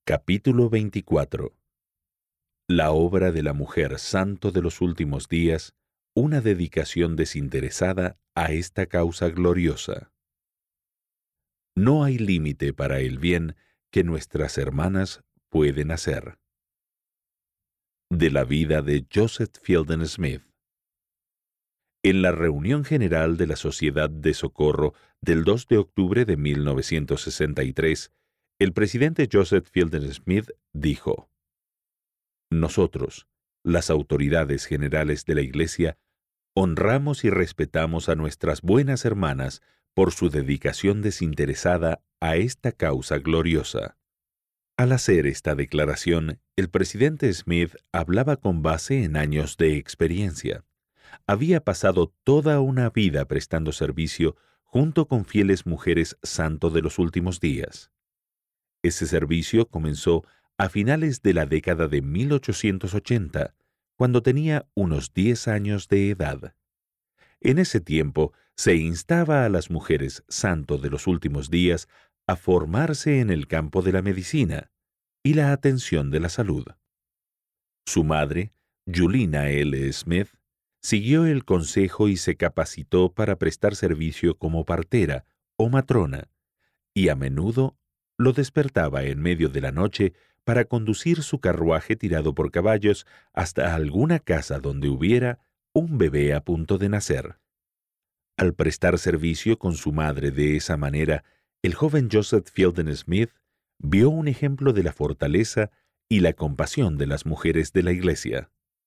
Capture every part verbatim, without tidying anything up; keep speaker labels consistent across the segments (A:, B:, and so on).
A: Capítulo veinticuatro. La obra de la mujer santo de los últimos días, una dedicación desinteresada a esta causa gloriosa. No hay límite para el bien que nuestras hermanas pueden hacer. De la vida de Joseph Fielding Smith. En la reunión general de la Sociedad de Socorro del dos de octubre de mil novecientos sesenta y tres, el presidente Joseph Fielding Smith dijo: Nosotros, las autoridades generales de la Iglesia, honramos y respetamos a nuestras buenas hermanas por su dedicación desinteresada a esta causa gloriosa. Al hacer esta declaración, el presidente Smith hablaba con base en años de experiencia. Había pasado toda una vida prestando servicio junto con fieles mujeres santo de los últimos días. Ese servicio comenzó a finales de la década de mil ochocientos ochenta, cuando tenía unos diez años de edad. En ese tiempo se instaba a las mujeres santo de los últimos días a formarse en el campo de la medicina y la atención de la salud. Su madre, Julina L. Smith, siguió el consejo y se capacitó para prestar servicio como partera o matrona, y a menudo lo despertaba en medio de la noche para conducir su carruaje tirado por caballos hasta alguna casa donde hubiera un bebé a punto de nacer. Al prestar servicio con su madre de esa manera, el joven Joseph Fielding Smith vio un ejemplo de la fortaleza y la compasión de las mujeres de la Iglesia.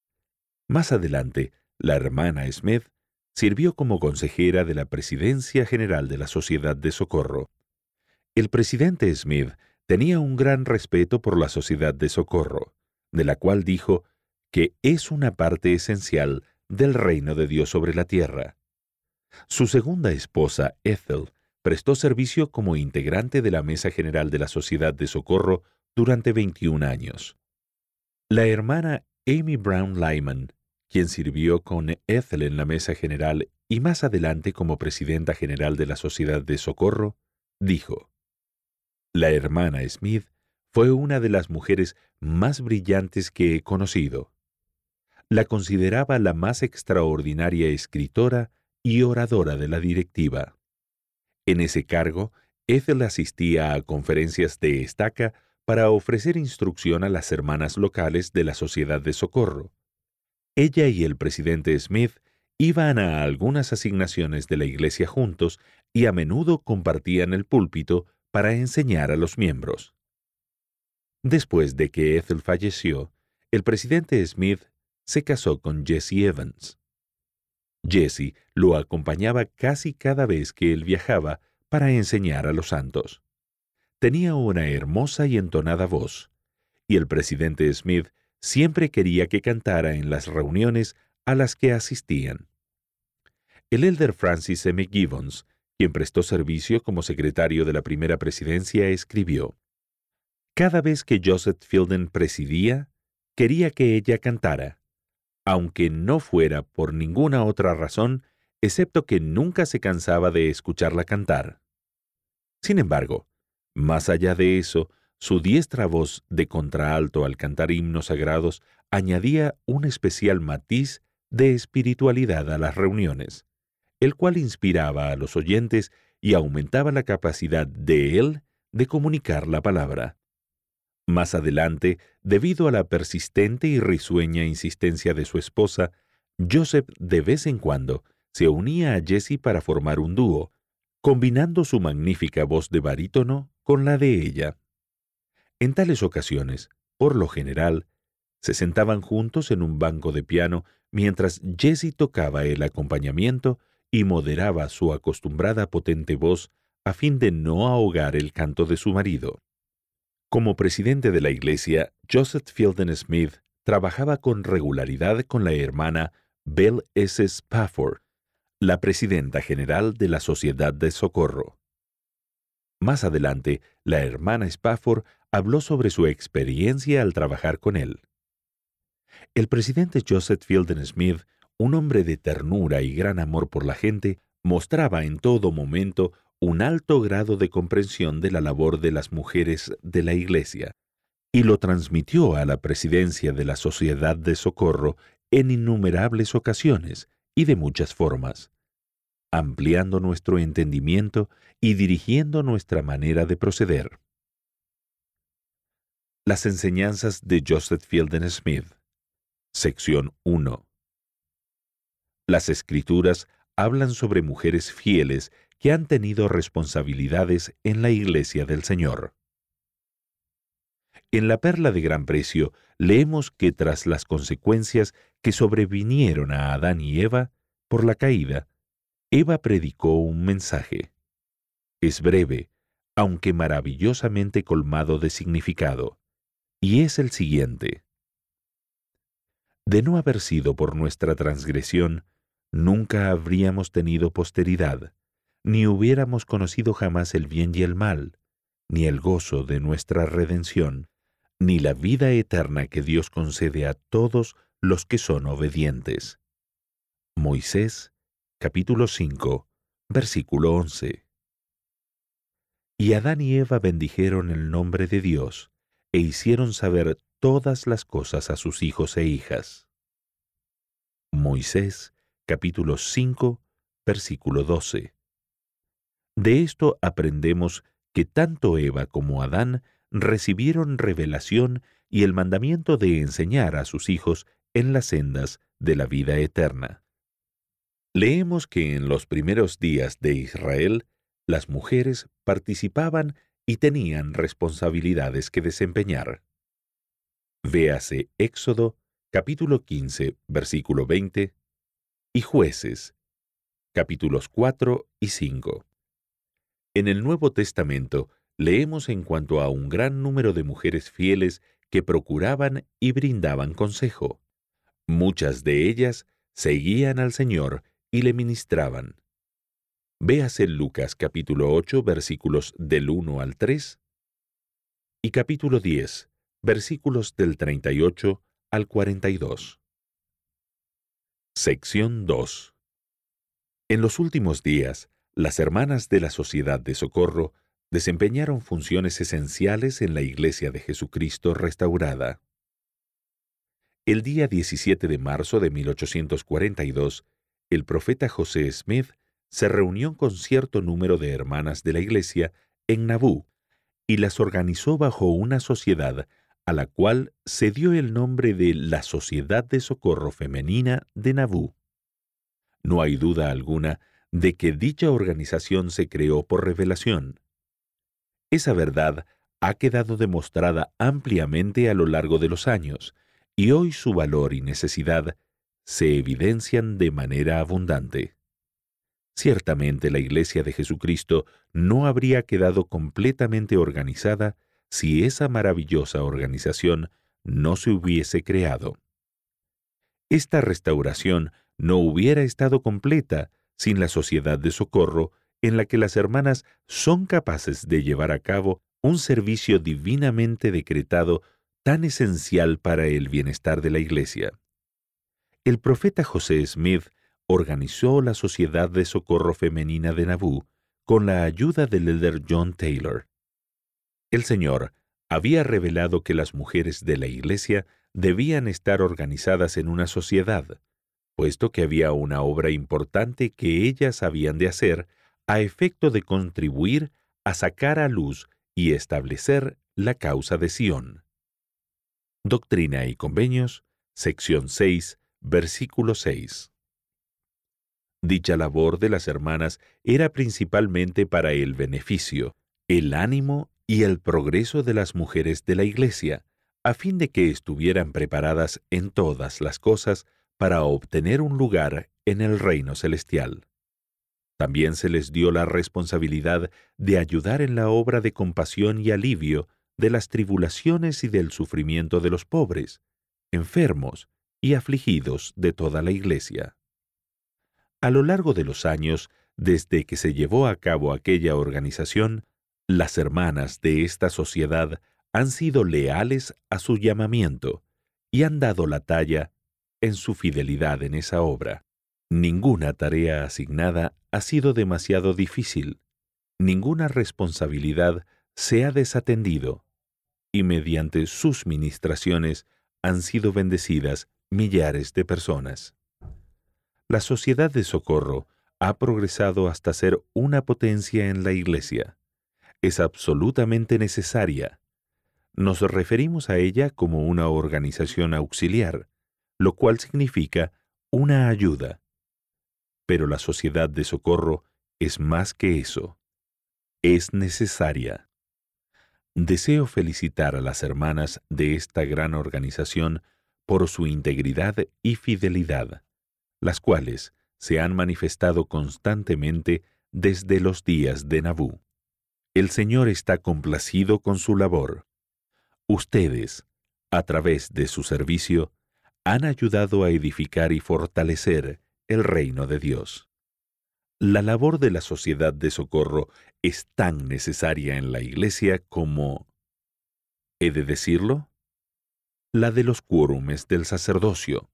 A: Más adelante, la hermana Smith sirvió como consejera de la Presidencia General de la Sociedad de Socorro. El presidente Smith tenía un gran respeto por la Sociedad de Socorro, de la cual dijo que es una parte esencial del reino de Dios sobre la tierra. Su segunda esposa, Ethel, prestó servicio como integrante de la Mesa General de la Sociedad de Socorro durante veintiún años. La hermana Amy Brown Lyman, quien sirvió con Ethel en la Mesa General y más adelante como presidenta general de la Sociedad de Socorro, dijo: La hermana Smith fue una de las mujeres más brillantes que he conocido. La consideraba la más extraordinaria escritora y oradora de la directiva. En ese cargo, Ethel asistía a conferencias de estaca para ofrecer instrucción a las hermanas locales de la Sociedad de Socorro. Ella y el presidente Smith iban a algunas asignaciones de la iglesia juntos y a menudo compartían el púlpito para enseñar a los miembros. Después de que Ethel falleció, el presidente Smith se casó con Jessie Evans. Jessie lo acompañaba casi cada vez que él viajaba para enseñar a los santos. Tenía una hermosa y entonada voz, y el presidente Smith siempre quería que cantara en las reuniones a las que asistían. El elder Francis M. Gibbons, quien prestó servicio como secretario de la primera presidencia, escribió: Cada vez que Joseph Fielding presidía, quería que ella cantara, aunque no fuera por ninguna otra razón, excepto que nunca se cansaba de escucharla cantar. Sin embargo, más allá de eso, su diestra voz de contralto al cantar himnos sagrados añadía un especial matiz de espiritualidad a las reuniones, el cual inspiraba a los oyentes y aumentaba la capacidad de él de comunicar la palabra. Más adelante, debido a la persistente y risueña insistencia de su esposa, Joseph de vez en cuando se unía a Jessie para formar un dúo, combinando su magnífica voz de barítono con la de ella. En tales ocasiones, por lo general, se sentaban juntos en un banco de piano mientras Jessie tocaba el acompañamiento y moderaba su acostumbrada potente voz a fin de no ahogar el canto de su marido. Como presidente de la iglesia, Joseph Fielding Smith trabajaba con regularidad con la hermana Belle S. Spafford, la presidenta general de la Sociedad de Socorro. Más adelante, la hermana Spafford habló sobre su experiencia al trabajar con él. El presidente Joseph Fielding Smith, un hombre de ternura y gran amor por la gente, mostraba en todo momento un alto grado de comprensión de la labor de las mujeres de la iglesia, y lo transmitió a la presidencia de la Sociedad de Socorro en innumerables ocasiones y de muchas formas, ampliando nuestro entendimiento y dirigiendo nuestra manera de proceder. Las enseñanzas de Joseph Fielding Smith. Sección uno. Las Escrituras hablan sobre mujeres fieles que han tenido responsabilidades en la Iglesia del Señor. En la Perla de Gran Precio leemos que tras las consecuencias que sobrevinieron a Adán y Eva por la caída, Eva predicó un mensaje. Es breve, aunque maravillosamente colmado de significado, y es el siguiente. De no haber sido por nuestra transgresión, nunca habríamos tenido posteridad, ni hubiéramos conocido jamás el bien y el mal, ni el gozo de nuestra redención, ni la vida eterna que Dios concede a todos los que son obedientes. Moisés, capítulo cinco, versículo once. Y Adán y Eva bendijeron el nombre de Dios, e hicieron saber todas las cosas a sus hijos e hijas. Moisés, capítulo cinco, versículo doce. De esto aprendemos que tanto Eva como Adán recibieron revelación y el mandamiento de enseñar a sus hijos en las sendas de la vida eterna. Leemos que en los primeros días de Israel, las mujeres participaban y tenían responsabilidades que desempeñar. Véase Éxodo, capítulo quince, versículo veinte, y Jueces, capítulos cuatro y cinco. En el Nuevo Testamento leemos en cuanto a un gran número de mujeres fieles que procuraban y brindaban consejo. Muchas de ellas seguían al Señor y le ministraban. Véase Lucas capítulo ocho, versículos del uno al tres, y capítulo diez, versículos del treinta y ocho al cuarenta y dos. Sección dos. En los últimos días, las hermanas de la Sociedad de Socorro desempeñaron funciones esenciales en la Iglesia de Jesucristo restaurada. El día diecisiete de marzo de mil ochocientos cuarenta y dos, el profeta José Smith se reunió con cierto número de hermanas de la Iglesia en Nauvoo y las organizó bajo una sociedad a la cual se dio el nombre de la Sociedad de Socorro Femenina de Nauvoo. No hay duda alguna de que dicha organización se creó por revelación. Esa verdad ha quedado demostrada ampliamente a lo largo de los años, y hoy su valor y necesidad se evidencian de manera abundante. Ciertamente la Iglesia de Jesucristo no habría quedado completamente organizada si esa maravillosa organización no se hubiese creado. Esta restauración no hubiera estado completa sin la Sociedad de Socorro, en la que las hermanas son capaces de llevar a cabo un servicio divinamente decretado tan esencial para el bienestar de la Iglesia. El profeta José Smith organizó la Sociedad de Socorro Femenina de Nauvoo con la ayuda del elder John Taylor. El Señor había revelado que las mujeres de la Iglesia debían estar organizadas en una sociedad, puesto que había una obra importante que ellas habían de hacer a efecto de contribuir a sacar a luz y establecer la causa de Sión. Doctrina y Convenios, sección seis, versículo seis. Dicha labor de las hermanas era principalmente para el beneficio, el ánimo y el progreso de las mujeres de la Iglesia, a fin de que estuvieran preparadas en todas las cosas para obtener un lugar en el reino celestial. También se les dio la responsabilidad de ayudar en la obra de compasión y alivio de las tribulaciones y del sufrimiento de los pobres, enfermos y afligidos de toda la Iglesia. A lo largo de los años, desde que se llevó a cabo aquella organización, las hermanas de esta sociedad han sido leales a su llamamiento y han dado la talla en su fidelidad en esa obra. Ninguna tarea asignada ha sido demasiado difícil, ninguna responsabilidad se ha desatendido, y mediante sus ministraciones han sido bendecidas millares de personas. La Sociedad de Socorro ha progresado hasta ser una potencia en la Iglesia. Es absolutamente necesaria. Nos referimos a ella como una organización auxiliar, lo cual significa una ayuda. Pero la Sociedad de Socorro es más que eso. Es necesaria. Deseo felicitar a las hermanas de esta gran organización por su integridad y fidelidad, las cuales se han manifestado constantemente desde los días de Nabú. El Señor está complacido con su labor. Ustedes, a través de su servicio, han ayudado a edificar y fortalecer el reino de Dios. La labor de la Sociedad de Socorro es tan necesaria en la Iglesia como, ¿he de decirlo?, la de los quórumes del sacerdocio.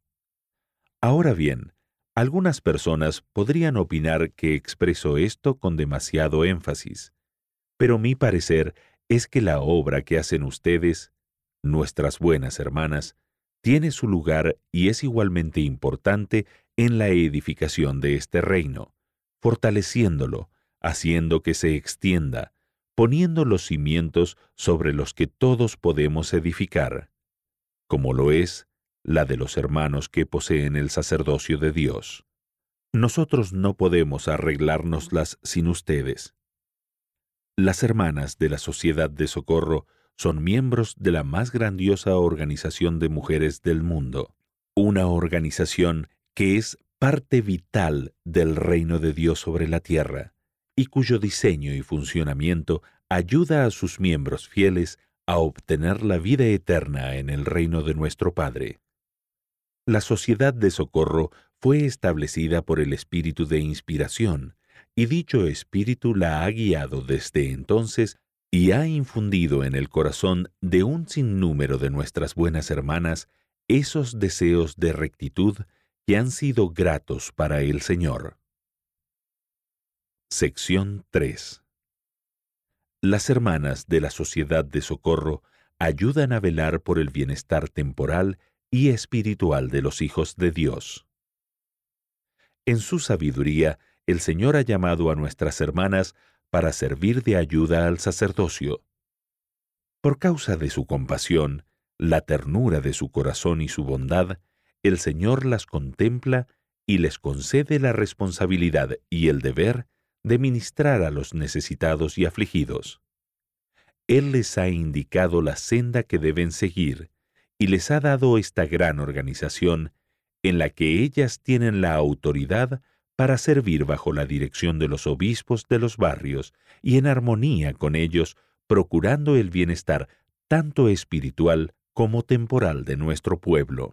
A: Ahora bien, algunas personas podrían opinar que expreso esto con demasiado énfasis, pero mi parecer es que la obra que hacen ustedes, nuestras buenas hermanas, tiene su lugar y es igualmente importante en la edificación de este reino, fortaleciéndolo, haciendo que se extienda, poniendo los cimientos sobre los que todos podemos edificar, como lo es la de los hermanos que poseen el sacerdocio de Dios. Nosotros no podemos arreglárnoslas sin ustedes. Las hermanas de la Sociedad de Socorro son miembros de la más grandiosa organización de mujeres del mundo, una organización que es parte vital del reino de Dios sobre la tierra y cuyo diseño y funcionamiento ayuda a sus miembros fieles a obtener la vida eterna en el reino de nuestro Padre. La Sociedad de Socorro fue establecida por el Espíritu de Inspiración, y dicho Espíritu la ha guiado desde entonces y ha infundido en el corazón de un sinnúmero de nuestras buenas hermanas esos deseos de rectitud que han sido gratos para el Señor. Sección tres. Las hermanas de la Sociedad de Socorro ayudan a velar por el bienestar temporal y espiritual de los hijos de Dios. En su sabiduría, el Señor ha llamado a nuestras hermanas para servir de ayuda al sacerdocio. Por causa de su compasión, la ternura de su corazón y su bondad, el Señor las contempla y les concede la responsabilidad y el deber de ministrar a los necesitados y afligidos. Él les ha indicado la senda que deben seguir y les ha dado esta gran organización en la que ellas tienen la autoridad para servir bajo la dirección de los obispos de los barrios y en armonía con ellos, procurando el bienestar tanto espiritual como temporal de nuestro pueblo.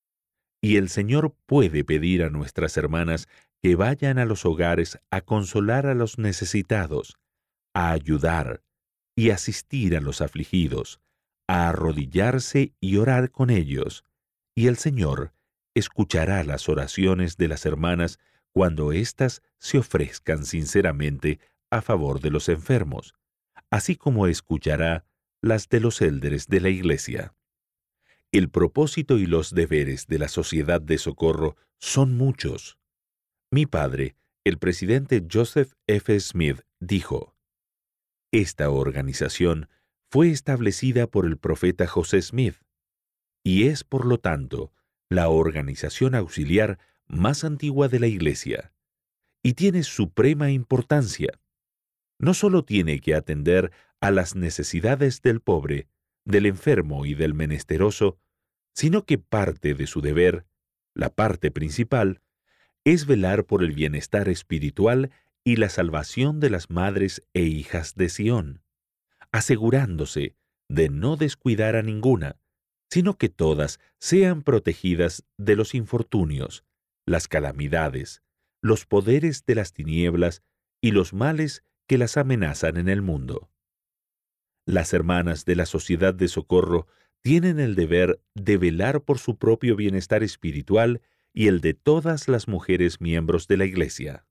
A: Y el Señor puede pedir a nuestras hermanas que vayan a los hogares a consolar a los necesitados, a ayudar y asistir a los afligidos, a arrodillarse y orar con ellos, y el Señor escuchará las oraciones de las hermanas cuando éstas se ofrezcan sinceramente a favor de los enfermos, así como escuchará las de los élderes de la Iglesia. El propósito y los deberes de la Sociedad de Socorro son muchos. Mi padre, el presidente Joseph F. Smith, dijo: «Esta organización fue establecida por el profeta José Smith y es, por lo tanto, la organización auxiliar más antigua de la Iglesia, y tiene suprema importancia. No solo tiene que atender a las necesidades del pobre, del enfermo y del menesteroso, sino que parte de su deber, la parte principal, es velar por el bienestar espiritual y la salvación de las madres e hijas de Sión, asegurándose de no descuidar a ninguna, sino que todas sean protegidas de los infortunios, las calamidades, los poderes de las tinieblas y los males que las amenazan en el mundo. Las hermanas de la Sociedad de Socorro tienen el deber de velar por su propio bienestar espiritual y el de todas las mujeres miembros de la Iglesia.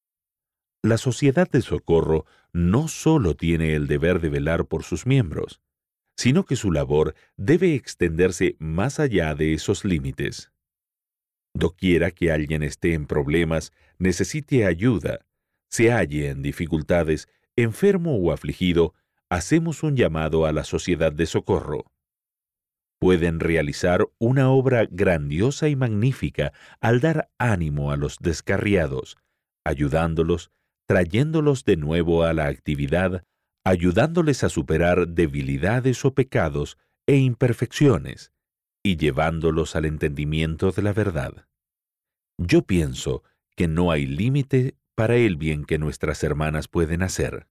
A: La Sociedad de Socorro no solo tiene el deber de velar por sus miembros, sino que su labor debe extenderse más allá de esos límites. Doquiera que alguien esté en problemas, necesite ayuda, se halle en dificultades, enfermo o afligido, hacemos un llamado a la sociedad de socorro. Pueden realizar una obra grandiosa y magnífica al dar ánimo a los descarriados, ayudándolos, trayéndolos de nuevo a la actividad, ayudándoles a superar debilidades o pecados e imperfecciones, y llevándolos al entendimiento de la verdad. Yo pienso que no hay límite para el bien que nuestras hermanas pueden hacer.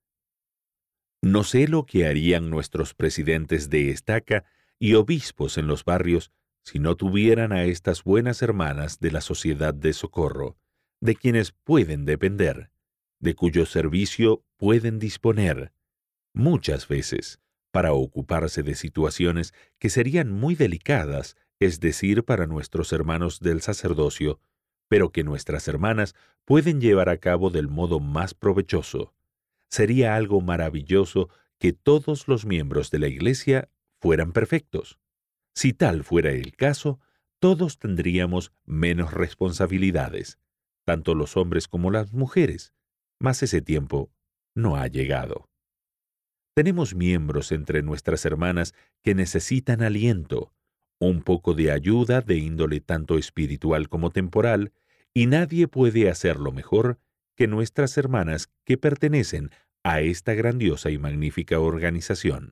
A: No sé lo que harían nuestros presidentes de estaca y obispos en los barrios si no tuvieran a estas buenas hermanas de la sociedad de socorro, de quienes pueden depender, de cuyo servicio pueden disponer, muchas veces, para ocuparse de situaciones que serían muy delicadas, es decir, para nuestros hermanos del sacerdocio, pero que nuestras hermanas pueden llevar a cabo del modo más provechoso. Sería algo maravilloso que todos los miembros de la Iglesia fueran perfectos. Si tal fuera el caso, todos tendríamos menos responsabilidades, tanto los hombres como las mujeres, mas ese tiempo no ha llegado. Tenemos miembros entre nuestras hermanas que necesitan aliento, un poco de ayuda de índole tanto espiritual como temporal, y nadie puede hacerlo mejor que nuestras hermanas que pertenecen a esta grandiosa y magnífica organización.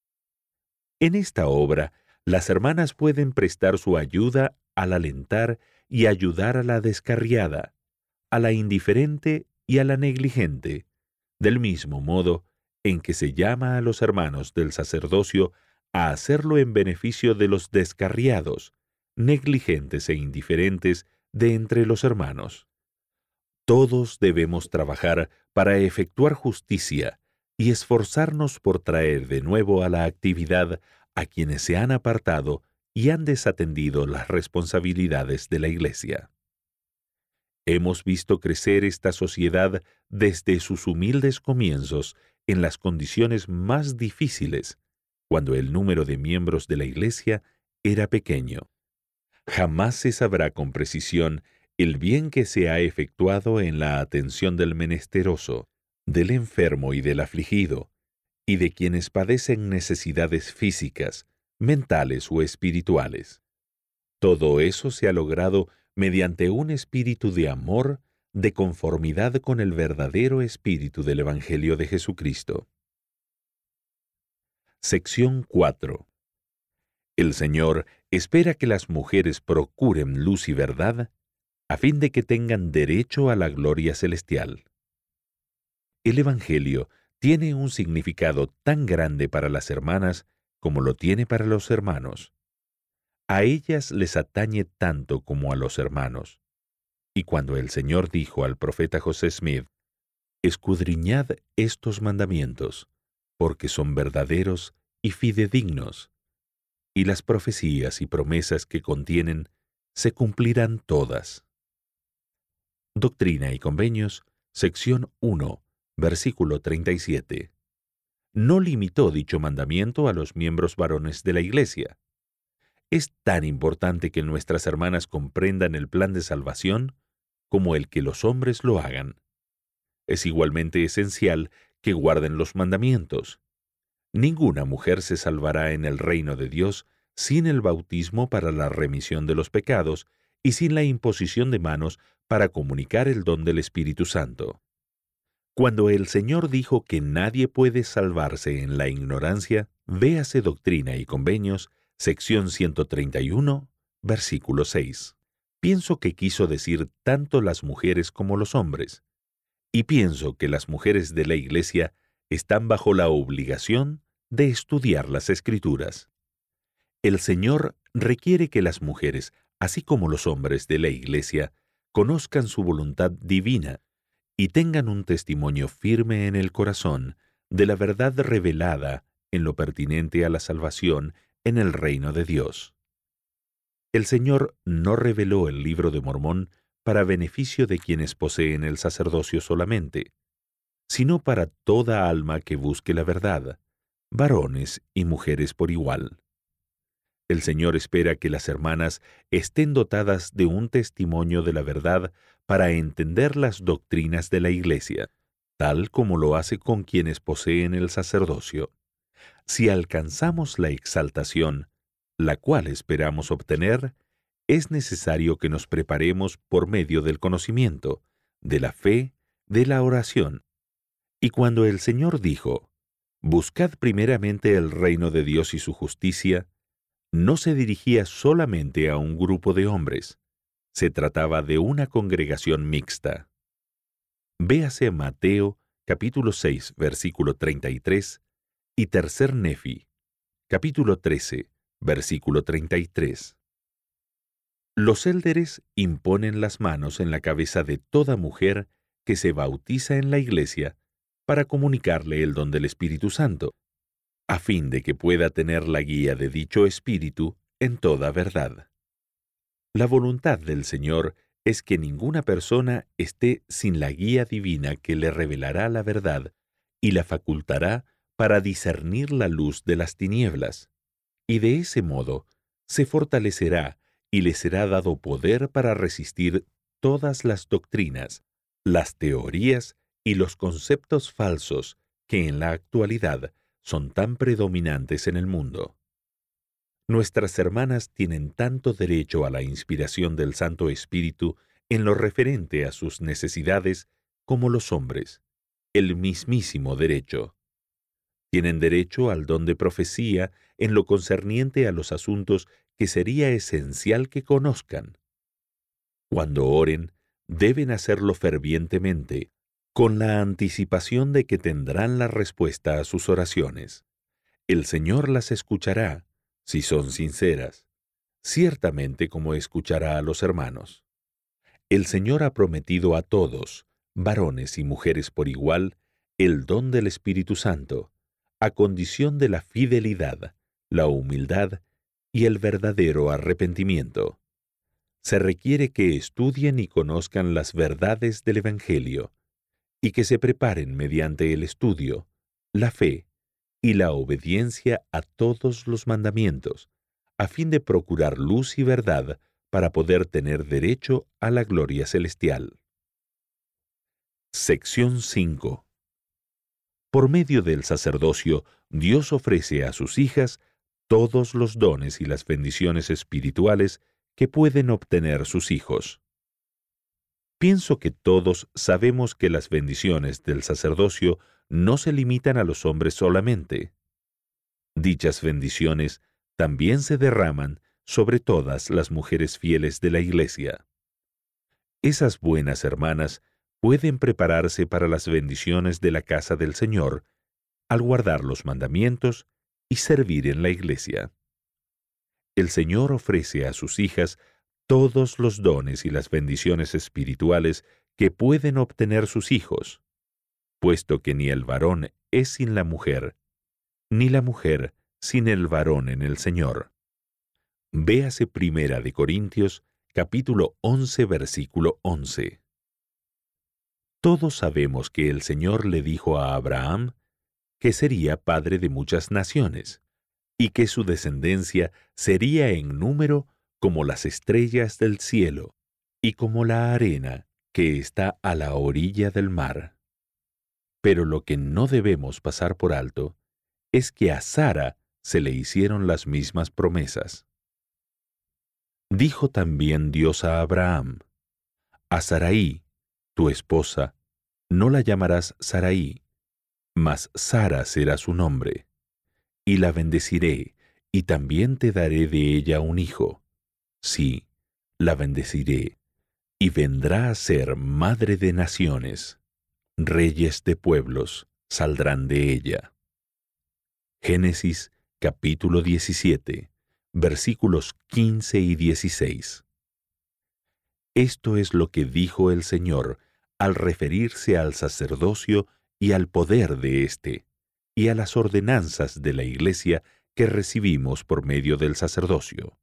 A: En esta obra, las hermanas pueden prestar su ayuda al alentar y ayudar a la descarriada, a la indiferente y a la negligente, del mismo modo en que se llama a los hermanos del sacerdocio a hacerlo en beneficio de los descarriados, negligentes e indiferentes de entre los hermanos. Todos debemos trabajar para efectuar justicia y esforzarnos por traer de nuevo a la actividad a quienes se han apartado y han desatendido las responsabilidades de la Iglesia. Hemos visto crecer esta sociedad desde sus humildes comienzos en las condiciones más difíciles, cuando el número de miembros de la Iglesia era pequeño. Jamás se sabrá con precisión el bien que se ha efectuado en la atención del menesteroso, del enfermo y del afligido, y de quienes padecen necesidades físicas, mentales o espirituales. Todo eso se ha logrado mediante un espíritu de amor, de conformidad con el verdadero espíritu del Evangelio de Jesucristo. Sección cuatro. El Señor espera que las mujeres procuren luz y verdad a fin de que tengan derecho a la gloria celestial. El Evangelio tiene un significado tan grande para las hermanas como lo tiene para los hermanos. A ellas les atañe tanto como a los hermanos. Y cuando el Señor dijo al profeta José Smith, «Escudriñad estos mandamientos, porque son verdaderos y fidedignos, y las profecías y promesas que contienen se cumplirán todas». Doctrina y Convenios, sección uno, versículo treinta y siete. No limitó dicho mandamiento a los miembros varones de la Iglesia. Es tan importante que nuestras hermanas comprendan el plan de salvación como el que los hombres lo hagan. Es igualmente esencial que guarden los mandamientos. Ninguna mujer se salvará en el reino de Dios sin el bautismo para la remisión de los pecados y sin la imposición de manos para comunicar el don del Espíritu Santo. Cuando el Señor dijo que nadie puede salvarse en la ignorancia, véase Doctrina y Convenios, sección ciento treinta y uno, versículo seis. Pienso que quiso decir tanto las mujeres como los hombres, y pienso que las mujeres de la Iglesia están bajo la obligación de estudiar las Escrituras. El Señor requiere que las mujeres, así como los hombres de la Iglesia, conozcan su voluntad divina y tengan un testimonio firme en el corazón de la verdad revelada en lo pertinente a la salvación en el reino de Dios. El Señor no reveló el Libro de Mormón para beneficio de quienes poseen el sacerdocio solamente, sino para toda alma que busque la verdad, varones y mujeres por igual. El Señor espera que las hermanas estén dotadas de un testimonio de la verdad para entender las doctrinas de la Iglesia, tal como lo hace con quienes poseen el sacerdocio. Si alcanzamos la exaltación, la cual esperamos obtener, es necesario que nos preparemos por medio del conocimiento, de la fe, de la oración. Y cuando el Señor dijo, «Buscad primeramente el reino de Dios y su justicia», no se dirigía solamente a un grupo de hombres. Se trataba de una congregación mixta. Véase Mateo, capítulo seis, versículo treinta y tres, y Tercer Nefi, capítulo trece, versículo treinta y tres. Los élderes imponen las manos en la cabeza de toda mujer que se bautiza en la Iglesia para comunicarle el don del Espíritu Santo, a fin de que pueda tener la guía de dicho Espíritu en toda verdad. La voluntad del Señor es que ninguna persona esté sin la guía divina que le revelará la verdad y la facultará para discernir la luz de las tinieblas, y de ese modo se fortalecerá y le será dado poder para resistir todas las doctrinas, las teorías y los conceptos falsos que en la actualidad son tan predominantes en el mundo. Nuestras hermanas tienen tanto derecho a la inspiración del Santo Espíritu en lo referente a sus necesidades como los hombres, el mismísimo derecho. Tienen derecho al don de profecía en lo concerniente a los asuntos que sería esencial que conozcan. Cuando oren, deben hacerlo fervientemente, con la anticipación de que tendrán la respuesta a sus oraciones. El Señor las escuchará, si son sinceras, ciertamente como escuchará a los hermanos. El Señor ha prometido a todos, varones y mujeres por igual, el don del Espíritu Santo, a condición de la fidelidad, la humildad y el verdadero arrepentimiento. Se requiere que estudien y conozcan las verdades del Evangelio, y que se preparen mediante el estudio, la fe y la obediencia a todos los mandamientos, a fin de procurar luz y verdad para poder tener derecho a la gloria celestial. Sección cinco. Por medio del sacerdocio, Dios ofrece a sus hijas todos los dones y las bendiciones espirituales que pueden obtener sus hijos. Pienso que todos sabemos que las bendiciones del sacerdocio no se limitan a los hombres solamente. Dichas bendiciones también se derraman sobre todas las mujeres fieles de la Iglesia. Esas buenas hermanas pueden prepararse para las bendiciones de la casa del Señor al guardar los mandamientos y servir en la Iglesia. El Señor ofrece a sus hijas todos los dones y las bendiciones espirituales que pueden obtener sus hijos, puesto que ni el varón es sin la mujer, ni la mujer sin el varón en el Señor. Véase Primera de Corintios, capítulo once, versículo once. Todos sabemos que el Señor le dijo a Abraham que sería padre de muchas naciones, y que su descendencia sería en número como las estrellas del cielo, y como la arena que está a la orilla del mar. Pero lo que no debemos pasar por alto es que a Sara se le hicieron las mismas promesas. Dijo también Dios a Abraham, «A Sarai, tu esposa, no la llamarás Sarai, mas Sara será su nombre, y la bendeciré, y también te daré de ella un hijo. Sí, la bendeciré, y vendrá a ser madre de naciones. Reyes de pueblos saldrán de ella». Génesis capítulo diecisiete, versículos quince y dieciséis. Esto es lo que dijo el Señor al referirse al sacerdocio y al poder de éste, y a las ordenanzas de la Iglesia que recibimos por medio del sacerdocio.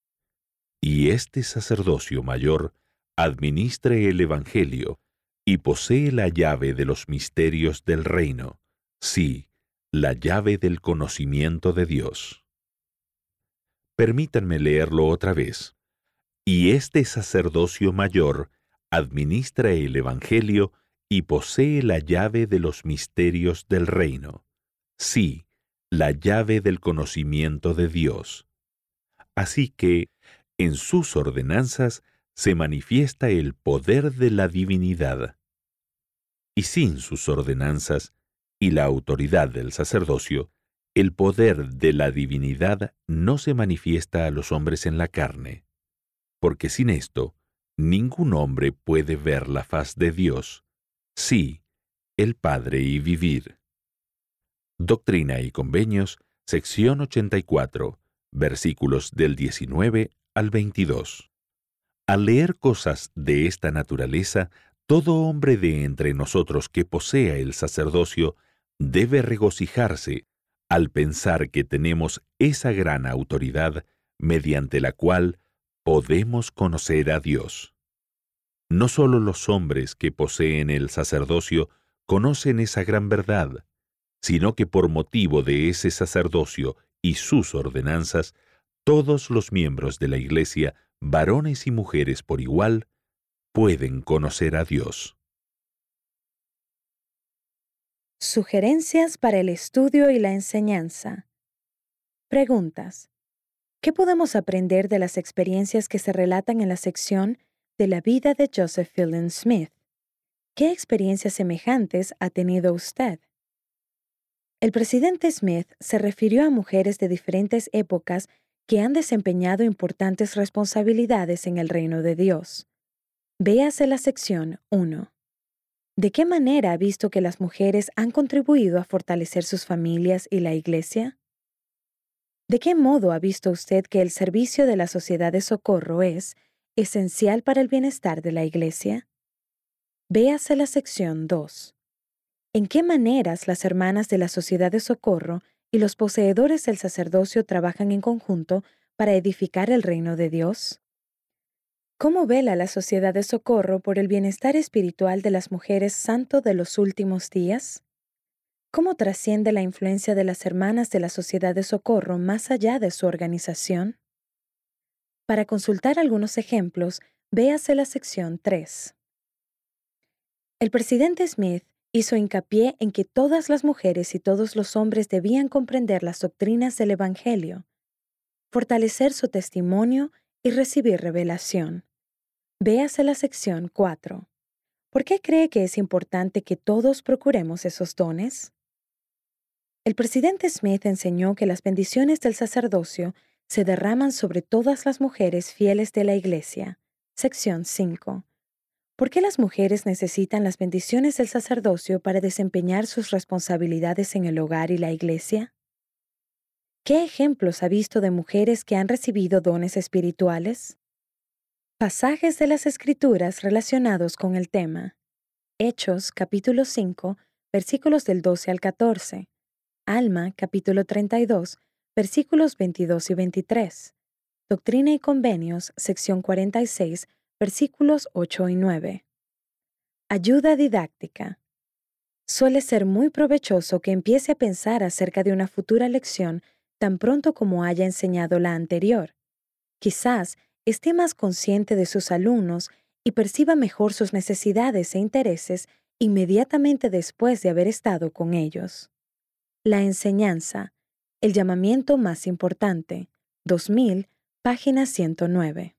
A: Y este sacerdocio mayor administre el Evangelio y posee la llave de los misterios del reino, sí, La llave del conocimiento de Dios. Permítanme leerlo otra vez. Y este sacerdocio mayor administra el Evangelio y posee la llave de los misterios del reino. Sí, la llave del conocimiento de Dios. Así que, en sus ordenanzas se manifiesta el poder de la divinidad. Y sin sus ordenanzas y la autoridad del sacerdocio, el poder de la divinidad no se manifiesta a los hombres en la carne, porque sin esto, ningún hombre puede ver la faz de Dios, sí, el Padre y vivir. Doctrina y Convenios, sección ochenta y cuatro, versículos del diecinueve al veintidós. Al leer cosas de esta naturaleza, todo hombre de entre nosotros que posea el sacerdocio debe regocijarse al pensar que tenemos esa gran autoridad mediante la cual podemos conocer a Dios. No solo los hombres que poseen el sacerdocio conocen esa gran verdad, sino que por motivo de ese sacerdocio y sus ordenanzas, todos los miembros de la Iglesia, varones y mujeres por igual, pueden conocer a Dios.
B: Sugerencias para el estudio y la enseñanza. Preguntas. ¿Qué podemos aprender de las experiencias que se relatan en la sección de la vida de Joseph Fielding Smith? ¿Qué experiencias semejantes ha tenido usted? El presidente Smith se refirió a mujeres de diferentes épocas que han desempeñado importantes responsabilidades en el reino de Dios. Véase la sección uno. ¿De qué manera ha visto que las mujeres han contribuido a fortalecer sus familias y la Iglesia? ¿De qué modo ha visto usted que el servicio de la Sociedad de Socorro es esencial para el bienestar de la Iglesia? Véase la sección dos. ¿En qué maneras las hermanas de la Sociedad de Socorro y los poseedores del sacerdocio trabajan en conjunto para edificar el reino de Dios? ¿Cómo vela la Sociedad de Socorro por el bienestar espiritual de las mujeres santo de los últimos días? ¿Cómo trasciende la influencia de las hermanas de la Sociedad de Socorro más allá de su organización? Para consultar algunos ejemplos, véase la sección tres. El presidente Smith hizo hincapié en que todas las mujeres y todos los hombres debían comprender las doctrinas del Evangelio, fortalecer su testimonio y recibir revelación. Véase la sección cuatro. ¿Por qué cree que es importante que todos procuremos esos dones? El presidente Smith enseñó que las bendiciones del sacerdocio se derraman sobre todas las mujeres fieles de la Iglesia. Sección cinco. ¿Por qué las mujeres necesitan las bendiciones del sacerdocio para desempeñar sus responsabilidades en el hogar y la Iglesia? ¿Qué ejemplos ha visto de mujeres que han recibido dones espirituales? Pasajes de las Escrituras relacionados con el tema. Hechos, capítulo cinco, versículos del doce al catorce. Alma, capítulo treinta y dos, versículos veintidós y veintitrés. Doctrina y Convenios, sección cuarenta y seis, versículos ocho y nueve. Ayuda didáctica. Suele ser muy provechoso que empiece a pensar acerca de una futura lección tan pronto como haya enseñado la anterior. Quizás esté más consciente de sus alumnos y perciba mejor sus necesidades e intereses inmediatamente después de haber estado con ellos. La enseñanza, el llamamiento más importante, dos mil, página ciento nueve.